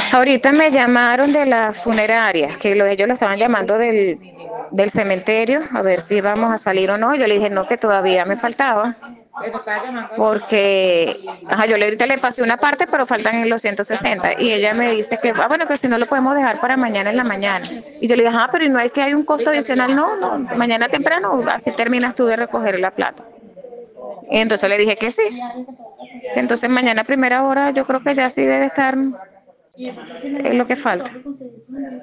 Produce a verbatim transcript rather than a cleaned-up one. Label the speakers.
Speaker 1: Ahorita me llamaron de la funeraria, que lo- ellos lo estaban llamando del, del cementerio, a ver si íbamos a salir o no. Yo le dije no, que todavía me faltaba, porque ajá, yo le, ahorita le pasé una parte, pero faltan los ciento sesenta. Y ella me dice que, ah, bueno, que si no lo podemos dejar para mañana en la mañana. Y yo le dije, ah, pero ¿y no es que hay un costo adicional? No, no, mañana temprano, así terminas tú de recoger la plata. Y entonces le dije que sí. Entonces mañana a primera hora yo creo que ya sí debe estar, es lo que falta.